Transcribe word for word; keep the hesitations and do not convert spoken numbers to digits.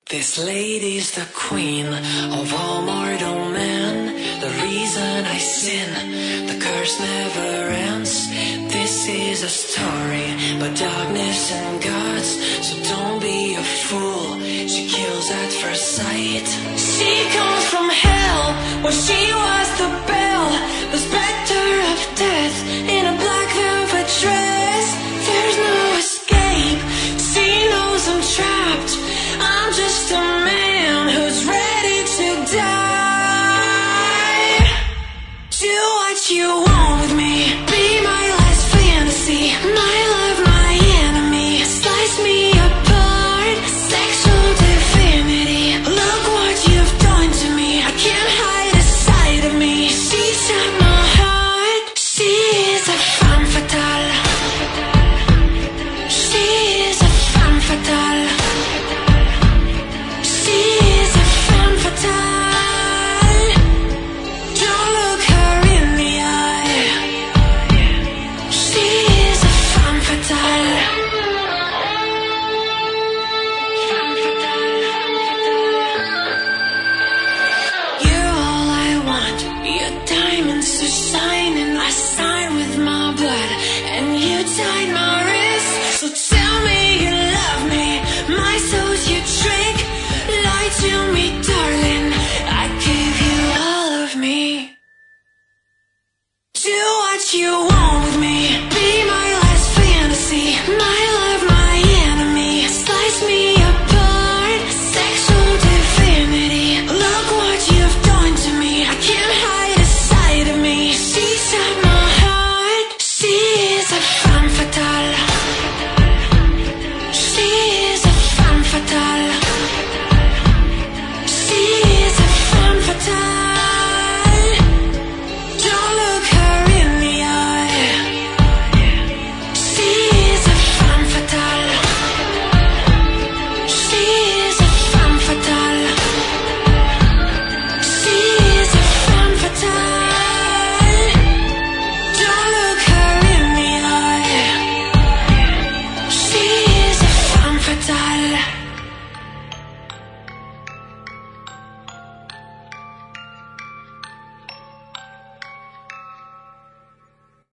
This lady's the queen of all mortal men. The reason I sin, the curse never ends. This is a story about darkness and gods, so don't be a fool. She kills at first sight. She comes from hell, where she was the belle, the specter of death in a black velvet dress. There's no escape, she knows I'm trapped. I'm just a man who's ready to die. Do what you want with me, be my last fantasy, my love, my enemy. Slice me apart, sexual divinity. Look what you've done to me, I can't hide a side of me. She shot my heart, she is a femme fatale. She is a femme fatale. She is a femme fatale. Don't look her in the eye. She is a femme fatale. Femme fatale. You're all I want. Your diamonds are shining. I sign with my blood, and you tied my wrist. So tell me you love me. My soul's your trick. Lie to me.